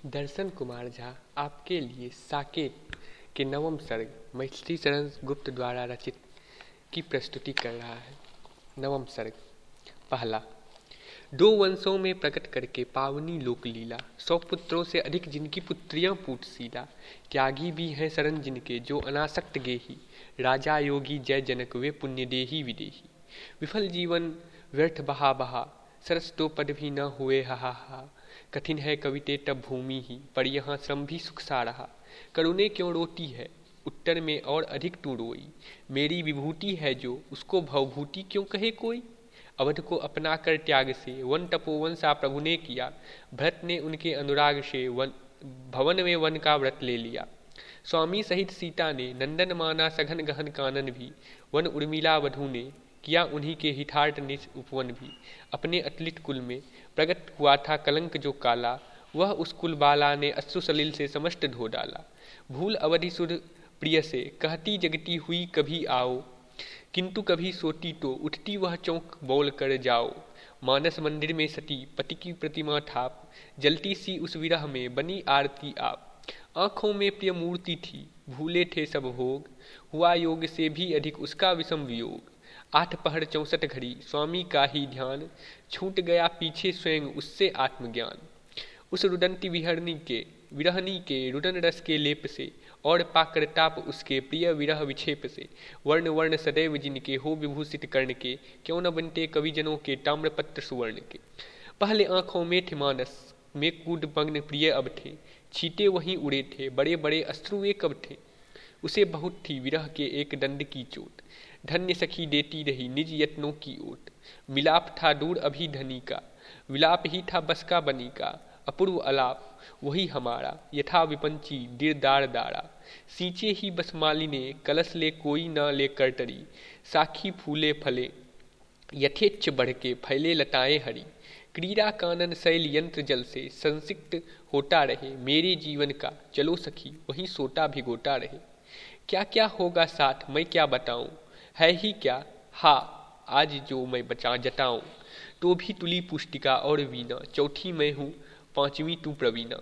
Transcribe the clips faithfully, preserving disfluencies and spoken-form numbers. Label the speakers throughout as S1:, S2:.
S1: दर्शन कुमार झा आपके लिए साकेत के नवम सर्ग मैथिली शरण गुप्त द्वारा रचित की प्रस्तुति कर रहा है। नवम सर्ग। पहला। दो वंशों में प्रकट करके पावनी लोक लीला, सौ पुत्रों से अधिक जिनकी पुत्रियां पूटशीला, त्यागी भी हैं शरण जिनके जो अनासक्त गेही, राजा योगी जय जनक वे पुण्य देही विदेही। विफल जीवन व्यर्थ बहा बहा, सरस तो पद भी न हुए हा हा। कठिन है कविते तब भूमि ही, पर यहाँ श्रम भी सुख सा रहा। करुणे क्यों रोती है उत्तर में और अधिक तू रोई, मेरी विभूति है जो उसको भवभूति क्यों कहे कोई। अवध को अपना कर त्याग से वन तपोवन सा प्रभु ने किया, भरत ने उनके अनुराग से वन भवन में वन का व्रत ले लिया। स्वामी सहित सीता ने नंदन माना सघन गहन कानन भी, वन उर्मिला वधु ने किया उन्हीं के हितार्थ निज उपवन भी। अपने अतुलित कुल में प्रकट हुआ था कलंक जो काला, वह उस कुल बाला ने अश्रु सलिल से समस्त धो डाला। भूल अवधि सुध प्रिय से कहती जगती हुई कभी आओ, किंतु कभी सोती तो उठती वह चौंक बोल कर जाओ। मानस मंदिर में सती पति की प्रतिमा थाप, जलती सी उस विरह में बनी आरती आप। आंखों में प्रिय मूर्ति थी भूले थे सब भोग, हुआ योग से भी अधिक उसका विषम वियोग। आठ पहर चौसठ घड़ी स्वामी का ही ध्यान, छूट गया पीछे स्वयं उससे आत्मज्ञान। उस रुदंती विहरणी के विरहनी के रुदन रस के लेप से, और पाकर ताप उसके प्रिय विरह विक्षेप से। वर्ण वर्ण सदैव जिनके हो विभूषित कर्ण के, क्यों न बनते कविजनों के ताम्रपत्र सुवर्ण के। पहले आंखों में थे मानस में कूद मग्न प्रिय अब थे, छीटे वहीं उड़े थे बड़े बड़े अश्रु वे कब थे। उसे बहुत थी विरह के एक दंड की चोट, धन्य सखी देती रही निज यत्नों की ओट। मिलाप था दूर अभी धनी का, विलाप ही था बस का बनी का। अपूर्व अलाप वही हमारा, यथा विपंची दिरदार दारा। सींचे ही बस मालिने कलश ले कोई न ले करटरी, साखी फूले फले यथेच्छ बढ़ के फैले लताएं हरी। क्रीड़ा कानन शैल यंत्र जल से संसिक्त होता रहे, मेरे जीवन का चलो सखी वहीं सोटा भिगोता रहे। क्या क्या होगा साथ मैं क्या बताऊं, है ही क्या हा आज जो मैं बचा जताऊं। तो भी तुली पुष्टिका और वीणा, चौथी मैं हूँ पांचवी तू प्रवीणा।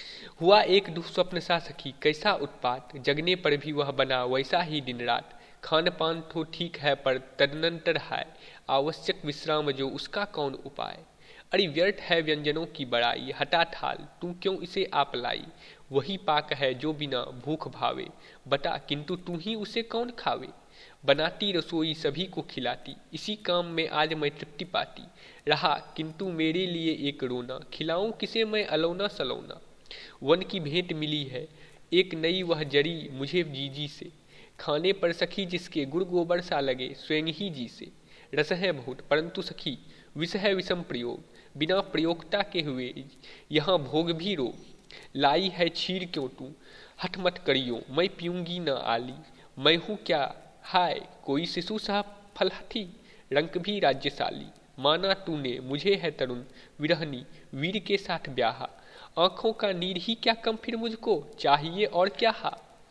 S1: हुआ एक दुस्वप्न सा सखी कैसा उत्पात, जगने पर भी वह बना वैसा ही दिन रात। खान पान तो ठीक है पर तदनंतर है आवश्यक विश्राम जो उसका कौन उपाय। अरे व्यर्थ है व्यंजनों की बड़ाई, हटा थाल तू क्यों इसे आप लाई। वही पाक है जो बिना भूख भावे, बता किंतु तू ही उसे कौन खावे। बनाती रसोई सभी को खिलाती, इसी काम में आज मैं तृप्ति पाती। रहा किंतु मेरे लिए एक रोना, खिलाऊं किसे मैं अलौना सलौना। वन की भेंट मिली है एक नई वह जरी मुझे जीजी से, खाने पर सखी जिसके गुड़ गोबर सा लगे स्वयं ही जी से। रस है बहुत परंतु सखी विष है विषम प्रयोग, बिना प्रयोगता के हुए यहाँ भोग भी रोग। लाई है क्षीर क्यों तू हठ मत करियो, मैं पीऊंगी न आली। मैं हूँ क्या हाय कोई शिशु सा फलहठी, रंक भी राज्यशाली। माना तूने मुझे है तरुण विरहनी वीर के साथ ब्याहा। आंखों का नीर ही क्या कम फिर मुझको, चाहिए और क्या हा।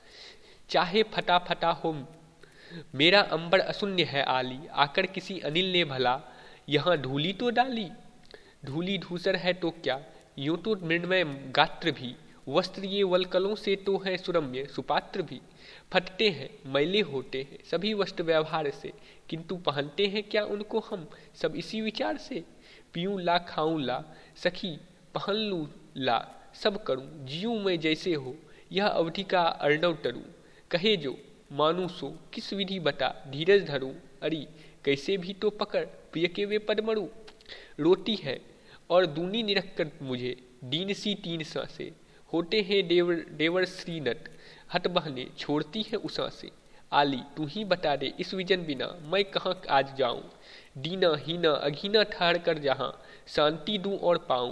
S1: चाहे फटा फटा हो मेरा अंबर अशून्य है आली, आकर किसी अनिल ने भला यहाँ धूली तो डाली। धूली धूसर है तो क्या यूं तो मृण्मय गात्र भी, वस्त्र ये वलकलों से तो है सुरम्य सुपात्र भी। फटते हैं मैले होते हैं सभी वस्त्र व्यवहार से, किंतु पहनते हैं क्या उनको हम सब इसी विचार से। पीऊँ ला खाऊं ला सखी पहन लूँ ला सब करूँ, जीऊँ मैं जैसे हो यह अवधि का अर्णव टरूँ। कहे जो मानू सो किस विधि बता धीरज धरूँ, अरी कैसे भी तो पकड़ प्रिय के वे पद मरूँ। रोती है और दूनी निरख कर मुझे दीन सी तीन सांसें, होते हैं देवर देवर श्रीनट हट बहने छोड़ती है उषा से। आली तू ही बता दे इस विजन बिना मैं कहाँ आज जाऊं। दीना हीना अघीना ठहर कर जहाँ शांति दूं और पाऊं।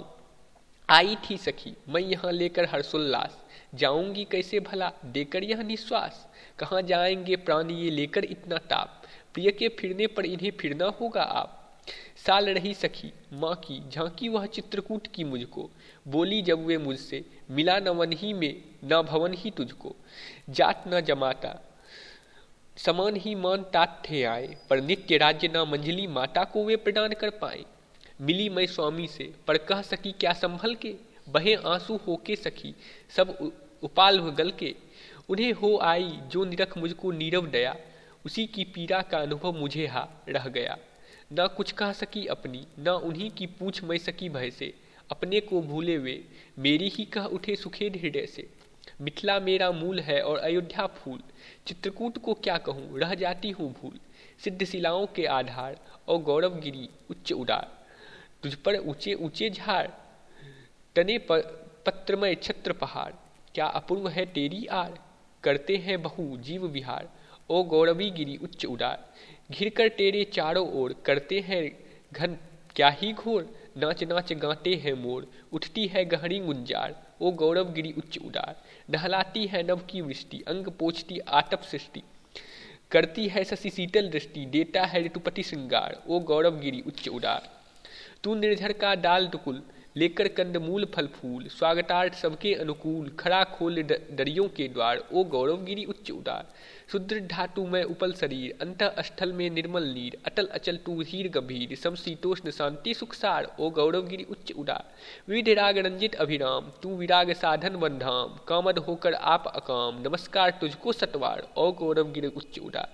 S1: आई थी सखी मैं यहाँ लेकर हर्षोल्लास, जाऊंगी कैसे भला देकर यह निश्वास। कहाँ जाएंगे प्राण ये लेकर इतना ताप, प्रिय के फिरने पर इन्हें फिरना होगा आप। साल रही सखी माँ की झांकी वह चित्रकूट की मुझको, बोली जब वे मुझसे मिला न वन ही में न भवन ही तुझको। जात न जमाता समान ही मान तात थे आए, पर नित्य राज्य न मंजली माता को वे प्रदान कर पाए। मिली मैं स्वामी से पर कह सकी क्या संभल के, बहे आंसू होके सखी सब उपाल गल के, उन्हें हो आई जो निरख मुझको नीरव दया, उसी की पीड़ा का अनुभव मुझे हा रह गया। न कुछ कह सकी अपनी, न उन्हीं की पूछ मैं सकी भय से, अपने को भूले वे मेरी ही कह उठे सुखेद हृदय से। मिथिला मेरा मूल है और अयोध्या फूल, चित्रकूट को क्या कहूँ रह जाती हूँ भूल। सिद्ध शिलाओं के आधार और गौरव गिरी उच्च उडार, तुझ पर ऊंचे ऊंचे झाड़ तने पर पत्रमय छत्र पहाड़। क्या अपूर्व है तेरी आड़, करते हैं बहु जीव विहार। ओ गौरवी गिरी उच्च उडार, घिर कर तेरे चारों ओर करते हैं घन क्या ही घोर। नाच नाच गाते हैं मोर, उठती है गहरी गुंजार। ओ गौरव गिरी उच्च उडार, नहलाती है नभ की वृष्टि, अंग पोछती आटप सृष्टि। करती है शशि शीतल दृष्टि, देता है ऋतुपति श्रृंगार। ओ गौरव गिरी उच्च उडार, तू निर्झर का डाल दुकुल, लेकर कंद मूल फल फूल। स्वागतार्थ सबके अनुकूल, खड़ा खोल दरियों के द्वार। ओ गौरव गिरी उच्च उडार, सुदृढ़ धातु में उपल शरीर, अंतः स्थल में निर्मल नीर। अटल अचल तू धीर गंभीर, समशीतोष्ण शांति सुखसार। ओ गौरव गिरी उच्च उडार, विविध राग रंजित अभिराम, तू विराग साधन बंधाम। कामद होकर आप अकाम, नमस्कार तुझको सतवार। ओ गौरव गिरी उच्च उडार,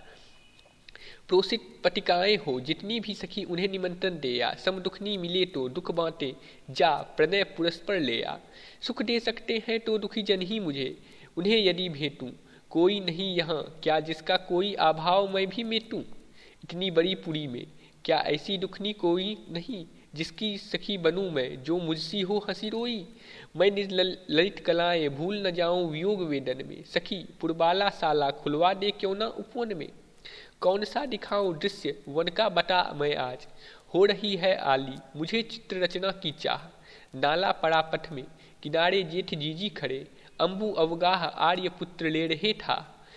S1: प्रोसित पटिकाएं हो जितनी भी सखी उन्हें निमंत्रण दे या। सम दुखनी मिले तो दुख बांटे जा, प्रणय पुरस्पर ले आ। सुख दे सकते हैं तो दुखी जन ही मुझे, उन्हें यदि भेंटूं। कोई नहीं यहाँ क्या जिसका कोई अभाव मैं भी मेटूं। इतनी बड़ी पुरी में क्या ऐसी दुखनी कोई नहीं, जिसकी सखी बनूं मैं जो मुझसी हो हंसी रोई। मैं निज ललित कलाएं भूल न जाऊं वियोग वेदन में, सखी पुरबाला साला खुलवा दे क्यों ना उपवन में। कौन सा दिखाऊं दृश्य वन का बता मैं आज, हो रही है आली मुझे चित्र रचना की चाह। नाला पड़ा पथ में किनारे जेठ जीजी खड़े, अम्बु अवगाह आर्य पुत्र ले रहे था।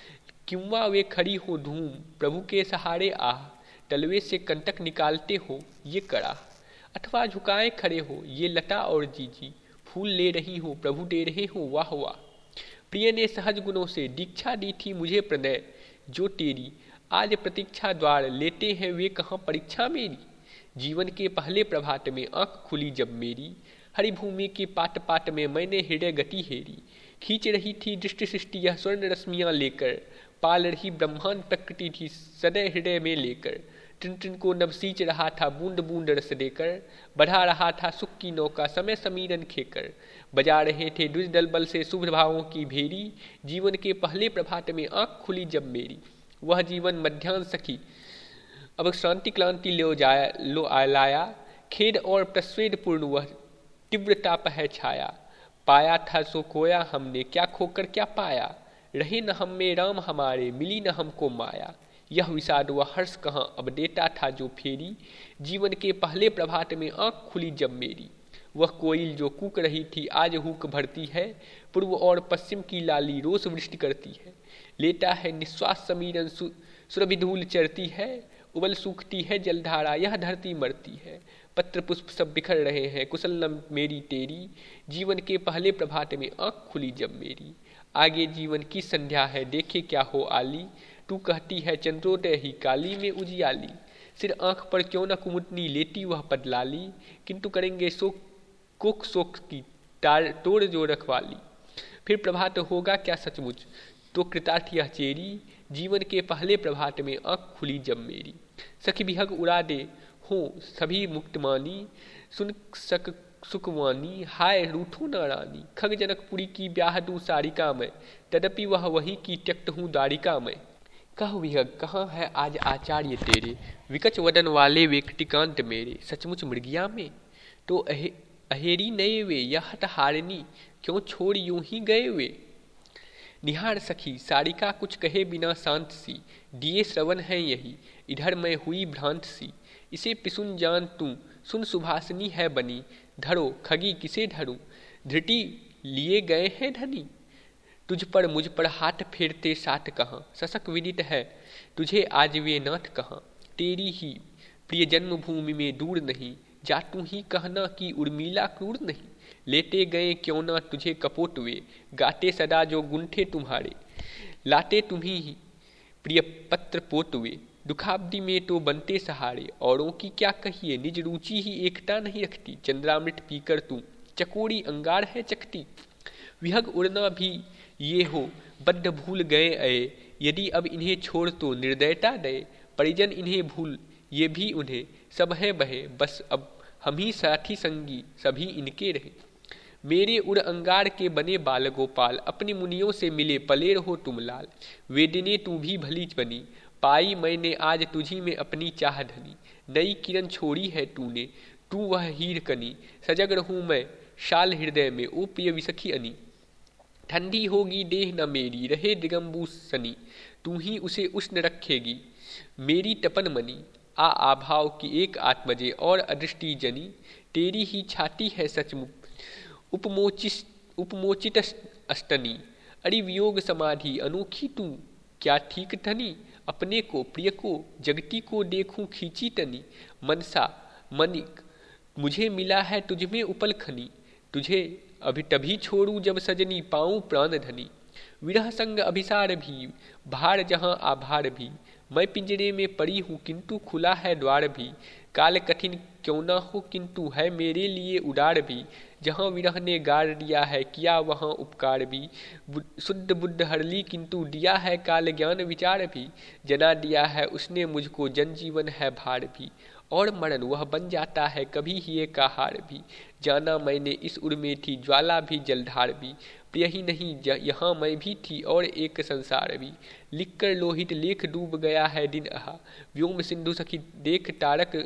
S1: किंवा वे खड़ी हो धूम प्रभु के सहारे आह, तलवे से कंटक निकालते हो ये कड़ा। अथवा झुकाए खड़े हो ये लता और जीजी, फूल ले रही हो प्रभु दे रहे हो वाह वाह। प्रिय ने सहज गुणों से दीक्षा दी थी मुझे प्रणय, जो तेरी आज प्रतीक्षा द्वार लेते हैं वे कहाँ परीक्षा मेरी। जीवन के पहले प्रभात में आंख खुली जब मेरी, हरिभूमि के पाट पाट में मैंने हृदय गति हेरी। खींच रही थी दृष्टि सृष्टि यह स्वर्ण रश्मियाँ लेकर, पाल रही ब्रह्मांड प्रकृति थी सदैव हृदय में लेकर। टिन टिन को नभ सींच रहा था बूंद बूंद रस देकर, बढ़ा रहा था सुख की नौका समय समीरन खेकर। बजा रहे थे द्विज दलबल से शुभ भावों की भेरी, जीवन के पहले प्रभात में आंख खुली जब मेरी। वह जीवन मध्याह्न सखी अब शांति क्लांति लो जाया लो लाया, खेद और प्रस्वेद पूर्ण वह तीव्र ताप है छाया। पाया था सो खोया हमने क्या खोकर क्या पाया, रहे न हम में राम हमारे मिली न हमको माया। यह विषाद व हर्ष कहाँ अब देता था जो फेरी, जीवन के पहले प्रभात में आंख खुली जब मेरी। वह कोयल जो कूक रही थी आज हुक भरती है, पूर्व और पश्चिम की लाली रोष वृष्टि करती है। लेता है निश्वास समीरन सु, सुरभिधूल चरती है, उबल सूखती है जलधारा यह धरती मरती है। पत्र पुष्प सब बिखर रहे हैं कुशल न मेरी तेरी, जीवन के पहले प्रभात में आंख खुली जब मेरी। आगे जीवन की संध्या है देखे क्या हो आली, तू कहती है चंद्रोदय ही काली में उजियाली। सिर आंख पर क्यों न कुमुदनी लेती वह पदलाली, किंतु करेंगे शोक कोक शोक की तोड़ जो रखवाली। फिर प्रभात होगा क्या सचमुच तो कृतार्थ यह चेरी, जीवन के पहले प्रभात में आंख खुली जब मेरी। सखी विहग उड़ा दे हो सभी मुक्तमानी, सुन सक सुखवानी हाय रूठो न रानी। खग जनकपुरी की ब्याह दू सारिका में, तदपि वह वही की त्यक्त हूँ दारिका में। कह विहग कहाँ है आज आचार्य तेरे, विकच वदन वाले वे कृतिकांत मेरे। सचमुच मृगिया में तो अहे, अहेरी नए वे यह हट हारनी, क्यों छोड़ यूं ही गए वे। निहार सखी सारिका कुछ कहे बिना शांत सी, दिए श्रवण है यही इधर मैं हुई भ्रांत सी। इसे पिसुन जान तू सुन सुभाषिनी है बनी, धरो खगी किसे धरूं धृति लिए गए हैं धनी। तुझ पर मुझ पर हाथ फेरते साथ कहाँ, सशक विदित है तुझे आज वे नाथ कहाँ। तेरी ही प्रिय जन्मभूमि में दूर नहीं, जा तू ही कहना कि उर्मिला क्रूर नहीं। लेते गए क्यों ना तुझे कपोट वे, गाते सदा जो गुंठे तुम्हारे। लाते तुम्ही ही प्रिय पत्र पोत वे, दुखाब्दी में तो बनते सहारे। औरों की क्या कहिए निज रुचि ही एकता नहीं रखती, चंद्रामृत पीकर तू चकोरी अंगार है चकती। विहग उड़ना भी ये हो बद्ध भूल गए अये, यदि अब इन्हें छोड़ तो निर्दयता दे। परिजन इन्हें भूल ये भी उन्हें, सब है बहे बस अब हम ही साथी संगी सभी इनके रहे। मेरे उड़ अंगार के बने बाल गोपाल, अपने मुनियों से मिले पले रहो तुम लाल। वेदिने तू भी भली बनी, पाई मैंने आज तुझी में अपनी चाह धनी। नई किरण छोड़ी है तूने, तू वह हीर कनी, सजग रहूं मैं शाल हृदय में ओ प्रिय विसखी अनी। ठंडी होगी देह न मेरी रहे दिगंबू सनी, तू ही उसे उष्ण रखेगी मेरी तपन मनी। आ आभाव की एक आत्मजे और अदृष्टि जनी, तेरी ही छाती है सचमुख उपमोचित उपमोचित अष्टनी। अरि वियोग समाधि अनोखी तू क्या ठीक धनी, अपने को प्रिय को जगती को देखूं खींची तनी। मनसा मनिक मुझे मिला है तुझमें उपल खनी, तुझे अभी तभी छोड़ू जब सजनी पाऊं प्राण धनी। विरह संग अभिसार भी भार जहां आभार भी, मैं पिंजरे में पड़ी हूँ किंतु खुला है द्वार भी। काल कठिन क्यों ना हो किंतु है मेरे लिए उदार भी, जहाँ विरह ने गाड़ दिया है किया वहाँ उपकार भी। शुद्ध बुद्ध हरली किंतु दिया है काल ज्ञान विचार भी, जना दिया है उसने मुझको जनजीवन है भार भी। और मरण वह बन जाता है कभी ही का हार भी, जाना मैंने इस उर में थी ज्वाला भी जलधार भी। प्रिय ही नहीं यहाँ मैं भी थी और एक संसार भी, लिखकर लोहित लेख डूब गया है दिन अहा। व्योम सिंधु सखी देख तारक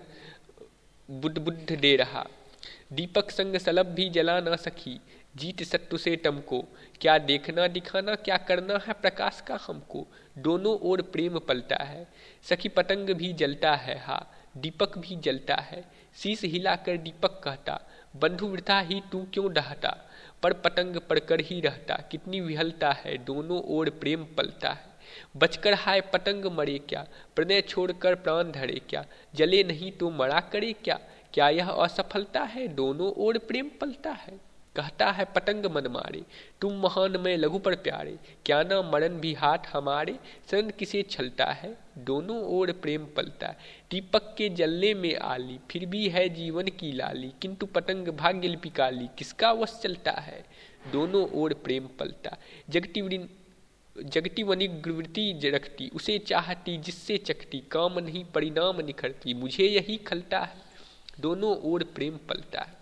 S1: बुद्ध बुद्ध दे रहा, दीपक संग सलब भी जला ना सकी। जीत सत्तु से टमको क्या देखना दिखाना, क्या करना है प्रकाश का हमको। दोनों ओर प्रेम पलता है, सखी पतंग भी जलता है हा, दीपक भी जलता है। शीश हिलाकर दीपक कहता, बंधु वृथा ही तू क्यों डहता। पर पतंग पड़कर ही रहता, कितनी विहलता है, दोनों ओर प्रेम पलता है। बचकर हाय पतंग मरे क्या, प्रणय छोड़कर प्राण धरे क्या। जले नहीं तो मरा करे क्या, क्या यह असफलता है, दोनों ओर प्रेम पलता है। कहता है पतंग मन मारे, तुम महान में लघु पर प्यारे। क्या ना मरण भी हाथ हमारे, शरण किसे छलता है, दोनों ओर प्रेम पलता है। दीपक के जलने में आली, फिर भी है जीवन की लाली। किंतु पतंग भाग्य लिपिकाली, किसका वश चलता है, दोनों ओर प्रेम पलता। जगती जगती वनिवृत्ति रखती, उसे चाहती जिससे चखती। काम नहीं परिणाम निखरती, मुझे यही खलता है, दोनों ओर प्रेम पलता है।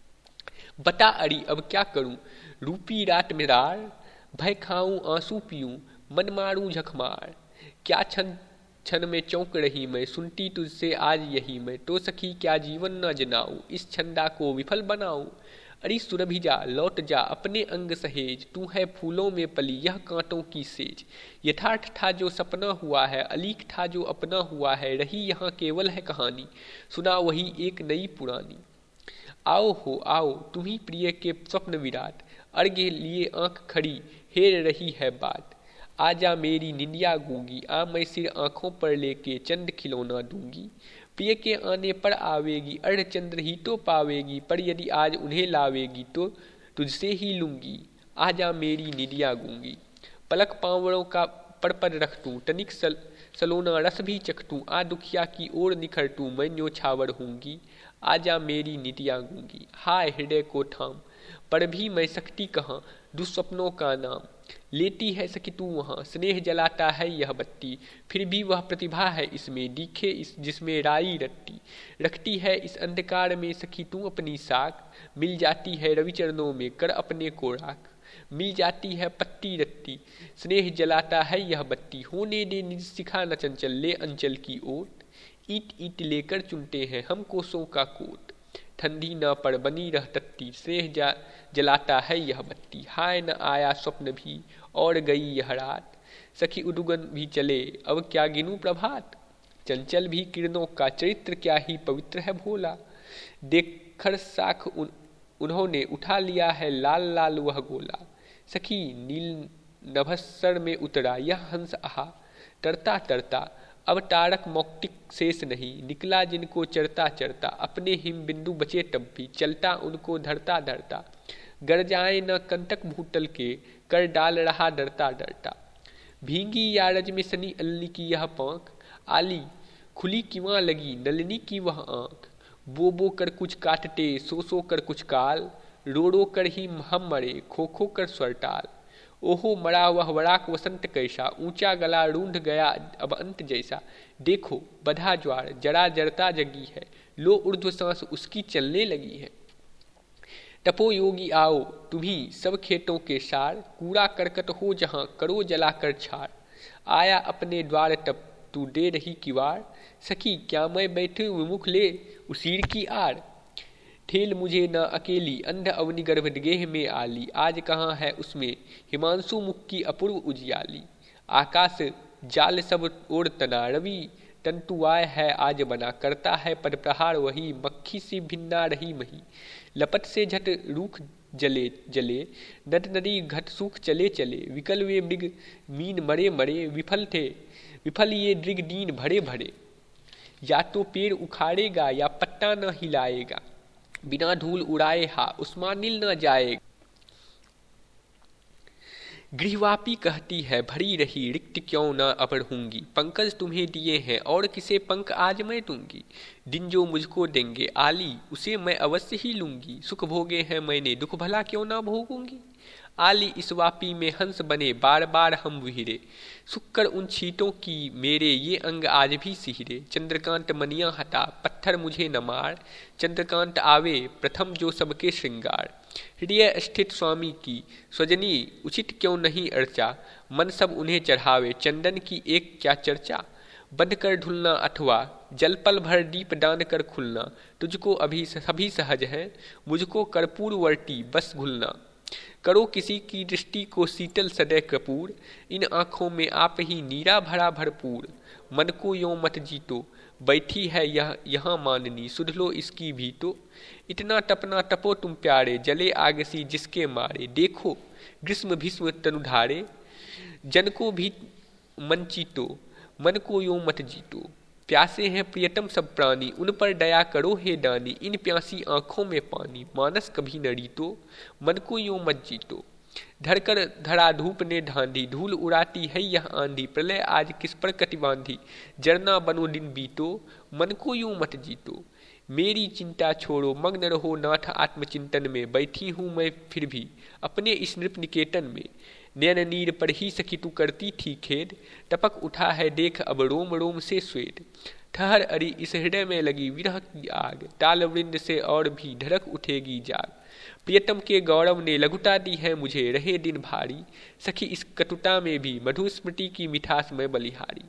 S1: बता अड़ी अब क्या करूं, रूपी रात में रार। भय खाऊं आंसू पीऊं, मन मारूं झकमार। क्या क्षण क्षण में चौंक रही मैं, सुनती तुझसे आज यही मैं। तो सखी क्या जीवन न जनाऊं, इस छंदा को विफल बनाऊं। अरे सुरभि जा लौट जा अपने अंग सहेज, तू है फूलों में पली यह कांटों की सेज। यथार्थ था जो सपना हुआ है, अलीक था जो अपना हुआ है। रही यहाँ केवल है कहानी, सुना वही एक नई पुरानी। आओ हो आओ तुम्ही प्रिय के स्वप्न विराट, अर्घ्य लिए आंख खड़ी हेर रही है बात। आजा मेरी निंदिया गूंगी, आ मैं सिर आंखों पर लेके चंद खिलौना दूंगी। प्रिय के आने पर आवेगी अर्ध चंद्र ही तो पावेगी, पर यदि आज उन्हें लावेगी तो तुझसे ही लूंगी। आजा मेरी निंदिया गूंगी, पलक पांवड़ों का पर पर रख तू, तनिक सल सलोना रस भी चख तू। आ दुखिया की ओर निखर तू, मैं न्योछावर हूंगी। आजा मेरी नितिया गूंगी, हाय हृदय को थाम, पर भी मैं सकती कहाँ दुस्वप्नों का नाम। लेती है सखी तू वहाँ, स्नेह जलाता है यह बत्ती। फिर भी वह प्रतिभा है इसमें, दिखे इस जिसमें राई रत्ती। रखती है इस अंधकार में सखी तू अपनी साख, मिल जाती है रवि चरणों में कर अपने को राख। मिल जाती है पत्ती रत्ती, स्नेह जलाता है यह बत्ती। होने दे निज सिखा न चंचल, ले अंचल की ओट। ईट ईट लेकर चुनते हैं हम कोसों का कोट, ठंडी न पड़ बनी रह तत्ती। स्नेह जा जलाता है यह बत्ती, हाय न आया स्वप्न भी और गई यह रात। सखी उदुगन भी चले अब क्या गिनूं प्रभात, चंचल भी किरणों का चरित्र क्या ही पवित्र है भोला। देखकर साख उन, उन्होंने उठा लिया है लाल लाल वह गोला। सखी नील नभस्सर में उतरा यह हंस आहा, तरता तरता अब तारक मौक्तिक शेष नहीं। निकला जिनको चरता चरता, अपने हिम बिंदु बचे तब भी। चलता उनको धरता धरता, गरजाए न कंटक भूतल के, कर डाल रहा डरता डरता। भींगी यारज में सनी अल्ली की यह पांख, आली खुली किवां लगी नलिनी की वह आंख। बो बो कर कुछ काटते, सो सो कर कुछ काल, रो रो कर ही हम मरे, खो खो कर स्वरटाल। ओहो मरा वह वराक वसंत कैसा, ऊंचा गला रूंध गया अब अंत जैसा। देखो बधा ज्वार जरा जरता जगी है, लो ऊर्ध्व सांस उसकी चलने लगी है। तपो योगी आओ तुम्ही सब खेतों के सार, कूड़ा करकट हो जहां करो जलाकर छार। आया अपने द्वार तब तू दे रही किवाड़, सखी क्या मैं बैठे विमुख ले उसीर की आड़। ठेल मुझे न अकेली अंध अवनि गर्भ गेह में आली, आज कहाँ है उसमें हिमांशु मुख की अपूर्व उजियाली। आकाश जाल सब ओर तना रवि, तंतुआय है आज बना, करता है पद प्रहार वही। मक्खी सी भिन्ना रही मही, लपट से झट रूख जले जले। नद नदी घट सूख चले चले, विकल वे मृग मीन मरे मरे। विफल थे विफल ये दृग दीन भरे भरे, या तो पेड़ उखाड़ेगा या पत्ता न हिलाएगा। बिना धूल उड़ाए हा उस्मानिल न जाएगा। गृहवापी कहती है भरी रही, रिक्त क्यों न अब रहूंगी। पंकज तुम्हें दिए हैं और किसे पंख आज मैं दूंगी। दिन जो मुझको देंगे आली, उसे मैं अवश्य ही लूंगी। सुख भोगे हैं मैंने, दुख भला क्यों ना भोगूंगी। आली इस वापी में हंस बने, बार बार हम विहिरे। सुक्कर उन छींटों की मेरे ये अंग आज भी सिहरे। चंद्रकांत मनिया हटा पत्थर मुझे न मार, चंद्रकांत आवे प्रथम जो सबके श्रृंगार। हृदय स्थित स्वामी की स्वजनी उचित क्यों नहीं अर्चा, मन सब उन्हें चढ़ावे चंदन की एक क्या चर्चा। बंध कर ढुलना अथवा जलपल भर दीप दान कर खुलना, तुझको अभी सभी सहज है, मुझको कर्पूर वर्ती बस घुलना। करो किसी की दृष्टि को शीतल सदै कपूर, इन आँखों में आप ही नीरा भरा भरपूर। मन को यों मत जीतो, बैठी है यह यहाँ माननी, सुध लो इसकी भी तो। इतना तपना तपो तुम प्यारे, जले आग सी जिसके मारे। देखो ग्रीष्म भीष्म तनुधारे, जन को भी मन चीतो, मन को यों मत जीतो। प्यासे हैं प्रियतम सब प्राणी, उन पर दया करो हे दानी। इन प्यासी आंखों में पानी, मानस कभी न रीतो, मन को यूं मत जीतो। धरकर धरा धूप ने ढांढी, धूल उड़ाती है यह आंधी। प्रलय आज किस पर कति बांधी, जरना बनो दिन बीतो, मन को यूं मत जीतो। मेरी चिंता छोड़ो मग्न रहो नाथ आत्मचिंतन में, बैठी हूँ मैं फिर भी अपने इस नृप निकेतन में। नैन नीर पर ही सखी तू करती थी खेद, टपक उठा है देख अब रोम रोम से श्वेत। ठहर अरी इस हृदय में लगी विरह की आग, ताल वृंद से और भी धड़क उठेगी जाग। प्रियतम के गौरव ने लघुता दी है मुझे, रहे दिन भारी, सखी इस कटुता में भी मधु स्मृति की मिठास में बलिहारी।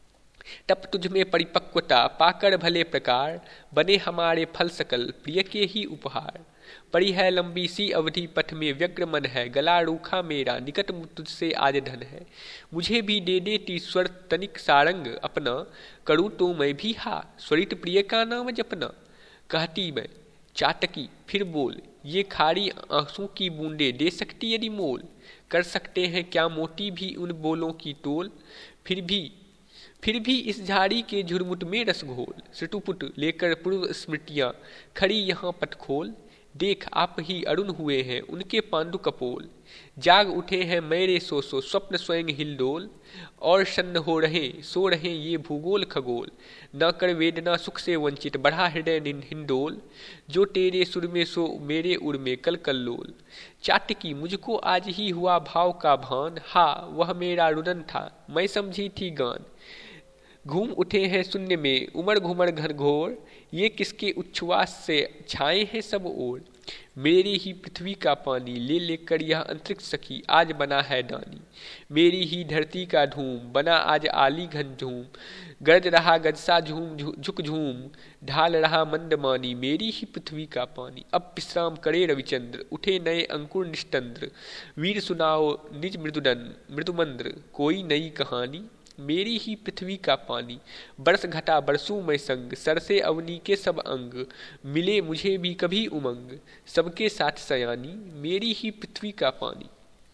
S1: तब तुझ में परिपक्वता पाकर भले प्रकार, बने हमारे फल सकल प्रिय के ही उपहार। पड़ी है लंबी सी अवधि पथ में व्यग्र मन है, गला रूखा मेरा निकट तुझसे आज धन है। मुझे भी दे दे ती स्वर तनिक सारंग अपना, करूँ तो मैं भी हा स्वरित प्रिय का नाम जपना। कहती मैं चाटकी फिर बोल, ये खारी आंसू की बूंदे दे सकती यदि मोल। कर सकते हैं क्या मोती भी उन बोलों की तोल, फिर भी फिर भी इस झाड़ी के झुरमुट में रस घोल। सटुपुट लेकर पूर्व स्मृतियाँ खड़ी यहाँ पट खोल, देख आप ही अरुण हुए हैं उनके पांडु कपोल। जाग उठे हैं मेरे सो सो स्वप्न स्वयं हिलडोल, और सन्न हो रहे सो रहे ये भूगोल खगोल। न कर वेदना सुख से वंचित बढ़ा हृदय हिंडोल, जो तेरे सुर में सो मेरे उर में कल कल्लोल। चाटकी मुझको आज ही हुआ भाव का भान, हा वह मेरा रुदन था मैं समझी थी गान। घूम उठे हैं शून्य में उमड़ घुमड़ घनघोर, ये किसके उच्छ्वास से छाए हैं सब ओर। मेरी ही पृथ्वी का पानी ले लेकर यह अंतरिक्ष सखी आज बना है दानी। मेरी ही धरती का धूम बना आज आली घन झूम, गरज रहा गजसा झूम झुक झूम ढाल रहा मंदमानी। मेरी ही पृथ्वी का पानी अब विश्राम करे रविचंद्र, उठे नए अंकुर निष्तंद्र। वीर सुनाओ निज मृदुदन मृदुमंद्र कोई नई कहानी। मेरी ही पृथ्वी का पानी बरस घटा बरसू मैं संग, सरसे अवनी के सब अंग मिले मुझे भी कभी उमंग। सबके साथ सयानी मेरी ही पृथ्वी का पानी।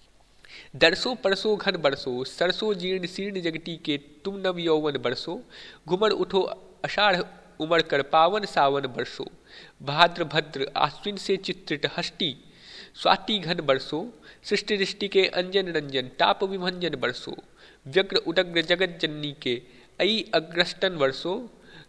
S1: दरसों परसों घन बरसो सरसों जीर्ण शीर्ण जगती के तुम नव यौवन बरसो। घुमर उठो अषाढ़ उमड़ कर पावन सावन बरसो। भाद्र भद्र आश्विन से चित्रित हष्टि स्वाति घन बरसो। सृष्टि दृष्टि के अंजन रंजन ताप विभंजन बरसो। व्यग्र उदग्र जगत जननी के अई अग्रस्तन वर्षो।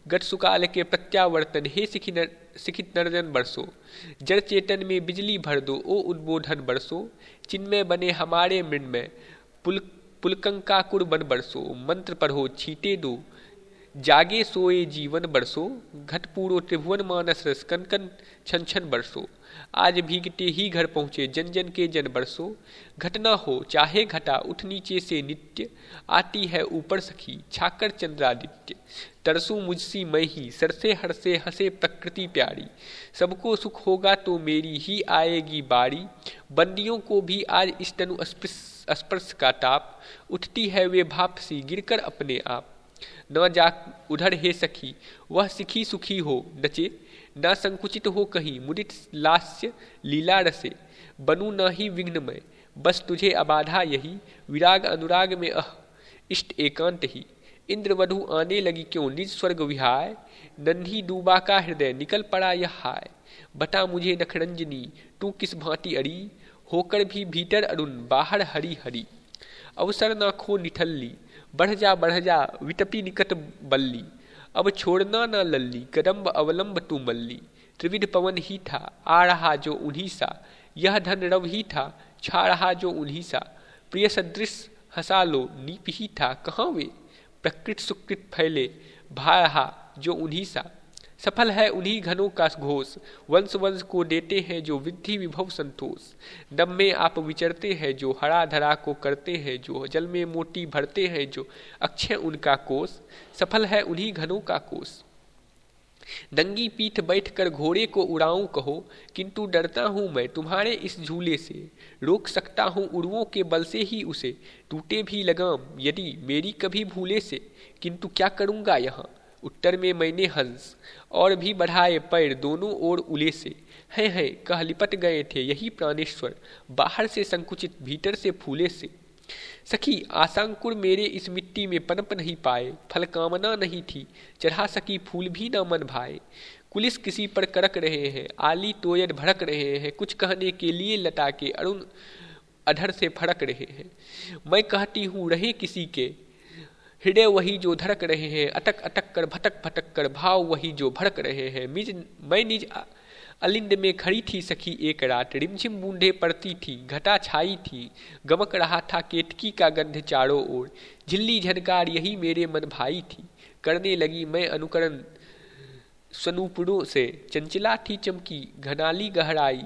S1: गत सुकाल के प्रत्यावर्तन हे सिखि नर, सिखित नरजन बरसो, जड़ चेतन में बिजली भर दो ओ उद्बोधन बरसो, चिन्मय बने हमारे मृण्मय पुल पुलकंकाकुर बन बरसो, मंत्र पढ़ो छीटे दो जागे सोए जीवन बरसो, घट पूरो त्रिभुवन मानस रस कन कन छन छन बरसो, आज भीगते ही घर पहुँचे जन जन के जन बरसो, घटना हो चाहे घटा उठ नीचे से नित्य, आती है ऊपर सखी छाकर चंद्रादित्य, तरसू मुझसी मैं ही सरसे हरसे हंसे प्रकृति प्यारी, सबको सुख होगा तो मेरी ही आएगी बारी, बंदियों को भी आज इस तनु स्पर्श का ताप, उठती है वे भाप सी गिरकर अपने आप, न जा उधर हे सखी वह सिखी सुखी हो नचे, न संकुचित हो कहीं मुदित लास्य लीला रसे, बनू न ही विघ्नमय बस तुझे अबाधा यही, विराग अनुराग में अह इष्ट एकांत ही, इंद्र वधु आने लगी क्यों निज स्वर्ग विहाय, नन्ही डूबा का हृदय निकल पड़ा यह हाय, बता मुझे नखरंजनी तू किस भांति अड़ी, होकर भी भीतर अरुण बाहर हरी हरी, अवसर ना खो निठल्ली बढ़ जा बढ़ जा विटपी निकट बल्ली, अब छोड़ना ना लल्ली कदम्ब अवलंब तू मल्ली, त्रिविध पवन ही था आ रहा जो उन्हीं सा, यह धन रव ही था छा रहा जो उन्हीं सा, प्रिय सदृश हंसा लो नीप ही था कहाँ वे, प्रकृत सुकृत फैले भा रहा जो उन्हीं सा, सफल है उन्हीं घनों का घोष, वंश वंश को देते हैं जो विद्धि विभव संतोष, नभ में आप विचरते हैं जो हरा धरा को करते हैं जो, जल में मोती भरते हैं जो अक्षय उनका कोष, सफल है उन्हीं घनों का कोष, नंगी पीठ बैठकर घोड़े को उड़ाऊं कहो, किंतु डरता हूं मैं तुम्हारे इस झूले से, रोक सकता हूं उड़वों के बल से ही उसे, टूटे भी लगाम यदि मेरी कभी भूले से, किंतु क्या करूंगा यहाँ, उत्तर में मैंने हंस और भी बढ़ाए पैर दोनों ओर उले से, है है कह लिपट गए थे यही प्राणेश्वर, बाहर से संकुचित भीतर से फूले से, सखी आशांकुर मेरे इस मिट्टी में पनप नहीं पाए, फल कामना नहीं थी चढ़ा सकी फूल भी न मन भाए, कुलिस किसी पर करक रहे हैं आली तोयद भड़क रहे हैं, कुछ कहने के लिए लता के अरुण अधर से फड़क रहे हैं, मैं कहती हूँ रहे किसी के हृदय वही जो धड़क रहे हैं, अटक अटक कर भटक भटक कर भाव वही जो भड़क रहे हैं, मिज मैं निज अलिंद में खड़ी थी सखी एक रात, रिमझिम बूंदे पड़ती थी घटा छाई थी, गमक रहा था केतकी का गंध चारों ओर, झिल्ली झनकार यही मेरे मन भाई थी, करने लगी मैं अनुकरण स्वनूपुरों से, चंचला थी चमकी घनाली गहराई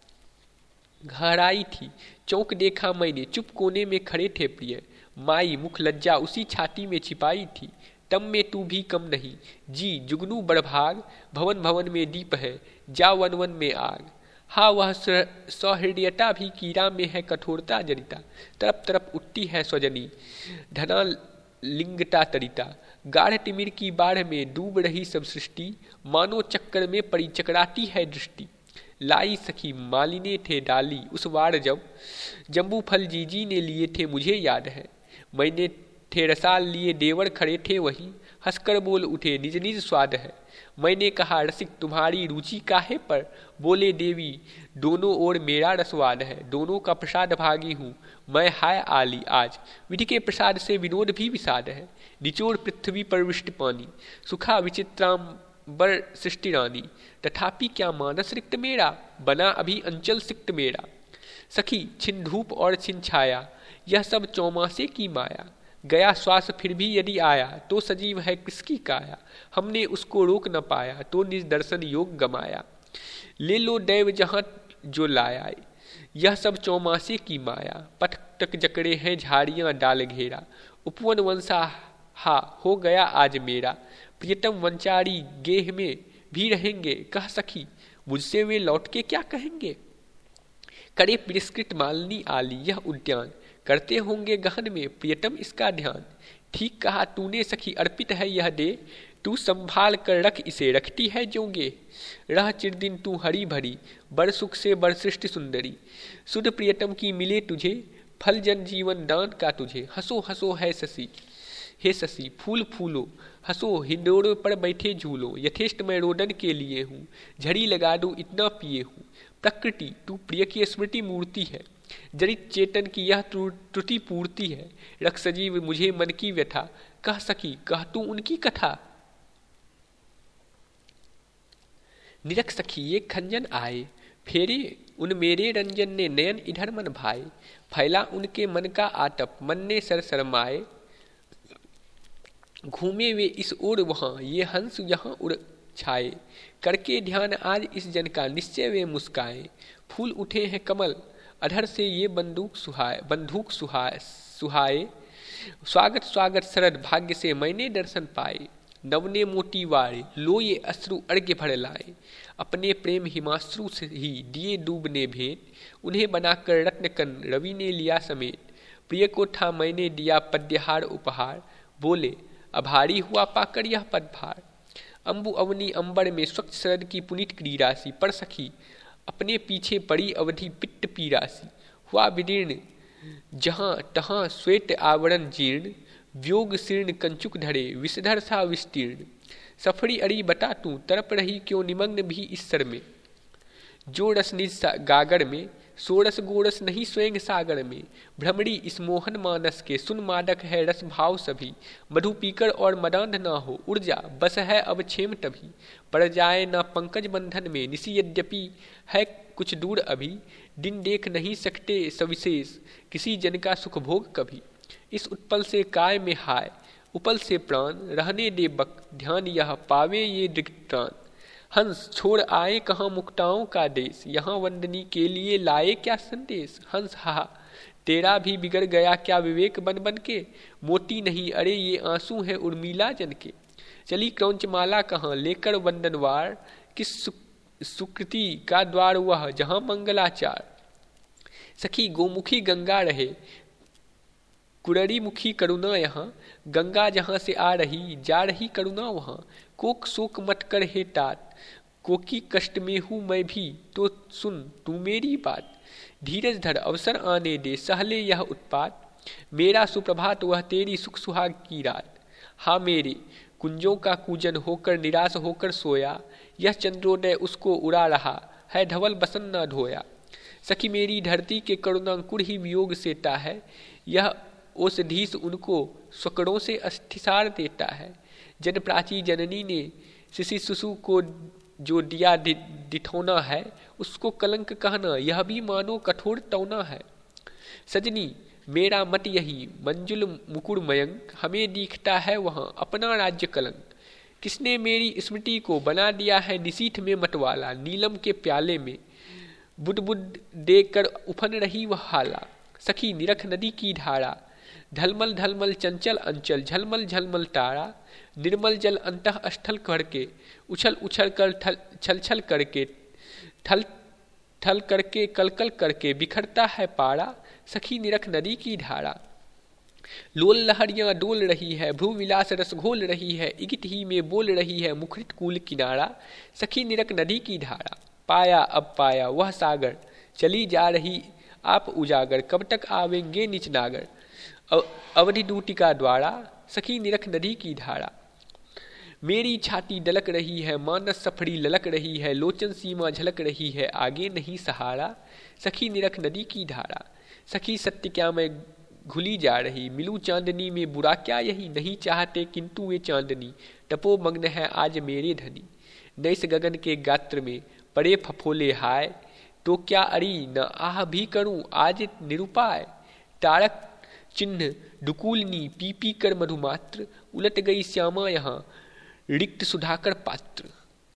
S1: गहराई थी, चौंक देखा मैंने चुप कोने में खड़े थे प्रिय, माई मुख लज्जा उसी छाती में छिपाई थी, तम में तू भी कम नहीं जी जुगनू बड़भाग, भवन भवन में दीप है जा वन वन में आग, हा वह सौहृदयता भी कीड़ा में है कठोरता जनिता, तरफ तरफ उठती है स्वजनी धना लिंगता तरिता, गाढ़ तिमिर की बाढ़ में डूब रही सब सृष्टि, मानो चक्कर में पड़ी चकराती है दृष्टि, लाई सखी मालिने थे डाली उस वार जब, जम्बू फल जीजी ने लिए थे मुझे याद है, मैंने थे रसाल लिए देवर खड़े थे वही, हंसकर बोल उठे निज निज स्वाद है, मैंने कहा रसिक तुम्हारी रुचि काहे पर, बोले देवी दोनों ओर मेरा रसवाद है, दोनों का प्रसाद भागी हूँ मैं हाय आली आज, विधि के प्रसाद से विनोद भी विषाद है, निचोड़ पृथ्वी पर वृष्टि पानी, सुखा विचित्राम बर सृष्टि रानी, तथापि क्या मानस रिक्त मेरा, बना अभी अंचल सिक्त मेरा, सखी छिन धूप और छिन छाया यह सब चौमासे की माया, गया श्वास फिर भी यदि आया तो सजीव है किसकी काया, हमने उसको रोक न पाया तो निज दर्शन योग गमाया, ले लो दैव जहाँ जो लाया यह सब चौमासे की माया, पथ तक जकड़े हैं झाड़ियाँ डाल घेरा, उपवन वंशा हा हो गया आज मेरा, प्रियतम वंचारी गेह में भी रहेंगे, कह सखी मुझसे वे लौट के क्या कहेंगे, करे पुरस्कृत मालिनी आली यह उद्यान, करते होंगे गहन में प्रियतम इसका ध्यान, ठीक कहा तूने सखी अर्पित है यह दे, तू संभाल कर रख इसे रखती है जोंगे, रह चिरदिन तू हरी भरी बड़ सुख से बड़ सृष्टि सुंदरी, सुध प्रियतम की मिले तुझे फल जन जीवन दान का तुझे, हंसो हंसो है शशि हे शशि फूल फूलो हंसो हिंडोरों पर बैठे झूलो, यथेष्ट मैं रोदन के लिए हूँ झड़ी लगा दूँ इतना पिए हूँ, प्रकृति तू प्रिय की स्मृति मूर्ति है, जनित चेतन की यह त्रुटि पूर्ति है, रख सजीव मुझे मन की व्यथा, कह सकी कह तू उनकी कथा। निरख सखी ये खंजन आए, फेरे उन मेरे रंजन ने नयन इधर मन भाए। फैला उनके मन का आटप, मन ने सर शरमाए। घूमे वे इस ओर वहाँ, ये हंस यहाँ उड़ छाए। करके ध्यान आज इस जन का, निश्चय वे मुस्काए। फूल उठे हैं कमल अधर से, ये बंदूक सुहाए बंदूक सुहाए सुहाए। स्वागत स्वागत शरद भाग्य से, मैंने दर्शन पाए। नवने मोती वारे, लो ये अश्रु अर्घ्य भर लाए। अपने प्रेम हिमाश्रु से ही दिए डूबने भेंट, उन्हें बनाकर रत्न कन रवि ने लिया समेत। प्रिय को था मैंने दिया पद्यहार उपहार, बोले अभारी हुआ पाकर यह पदभार। अम्बु अवनी अंबर में स्वच्छ शरद की पुनीत क्रीड़ासी, पर सखी अपने पीछे पड़ी अवधि पिट्ट पीरासी। हुआ विदीर्ण जहाँ तहाँ श्वेत आवरण जीर्ण, व्योग शीर्ण कंचुक धरे विषधर सा विस्तीर्ण। सफरी अड़ी बता तू, तरप रही क्यों निमग्न भी इस सर में। जो रस निज गागर में, सो रस गोरस नहीं स्वयं सागर में। भ्रमरी इस मोहन मानस के, सुन मादक है रस भाव सभी। मधु पीकर और मदांध ना हो, ऊर्जा बस है अब क्षेम तभी। पड़ जाए ना पंकज बंधन में, निसी यद्यपि है कुछ दूर अभी। दिन देख नहीं सकते सविशेष, किसी जन का सुख भोग कभी। इस उत्पल से काय में हाय, उपल से प्राण, रहने दे बक ध्यान यह पावे ये दिग्त्राण। हंस छोड़ आए कहाँ मुक्ताओं का देश, यहाँ वंदनी के लिए लाए क्या संदेश। हंस हा तेरा भी बिगड़ गया क्या विवेक बन बन के, मोती नहीं अरे ये आंसू है उर्मिला जन के। चली क्रौंचमाला कहाँ लेकर वंदनवार, किस सुकृति का द्वार वह जहाँ मंगलाचार। सखी गोमुखी गंगा रहे, कुररी मुखी करुणा यहाँ। गंगा जहाँ से आ रही, जा रही करुणा वहाँ। कोक शोक मत कर हे तात, कोकी कष्ट में हूँ मैं भी, तो सुन तू मेरी बात। धीरज धर अवसर आने दे, सहले यह उत्पात। मेरा सुप्रभात वह तेरी सुख सुहाग की रात। हाँ मेरे कुंजों का कूजन होकर निराश होकर सोया, यह चंद्रोदय उसको उड़ा रहा है धवल बसन न धोया। सखी मेरी धरती के करुणांकुर ही वियोग सेता है, यह औषधीश उनको स्वकड़ों से अस्थिसार देता है। जन प्राची जननी ने शिशि शिशु को जो दिया दिठौना है, उसको कलंक कहना यह भी मानो कठोर टौना है। सजनी मेरा मत यही मंजुल मुकुर मयंक, हमें दिखता है वहाँ अपना राज्य कलंक। किसने मेरी स्मृति को बना दिया है निशीथ में मतवाला। नीलम के प्याले में बुड बुड देकर उफन रही वह हाला। सखी निरख नदी की धारा, ढलमल ढलमल चंचल अंचल, झलमल झलमल तारा। निर्मल जल अंतः स्थल करके, उछल उछल कर थल छल छल करके, थल थल करके कलकल करके बिखरता है पारा। सखी निरख नदी की धारा, लोल लहरियां डोल रही है, भ्रू विलास रस घोल रही है। इगित ही में बोल रही है मुखरित कूल किनारा। सखी निरख नदी की धारा, पाया अब पाया वह सागर, चली जा रही आप उजागर। कब तक आवेंगे निच नागर, अवधि दूटिका द्वारा। सखी निरख नदी की धारा, मेरी छाती डलक रही है, मानस सफड़ी ललक रही है। लोचन सीमा झलक रही है, आगे नहीं सहारा। सखी निरख नदी की धारा, सखी सत्य क्या मैं घुली जा रही। मिलूं चांदनी में बुरा क्या यही, नहीं चाहते किंतु वे चांदनी। टपो मग्न है आज मेरे धनी, नैस गगन के गात्र में पड़े फफोले हाय। तो क्या अरी न आह भी करूं आज निरुपाय। तारक चिन्ह डुकुलनी पी पी कर मधुमात्र, उलट गई श्यामा यहाँ रिक्त सुधाकर पात्र।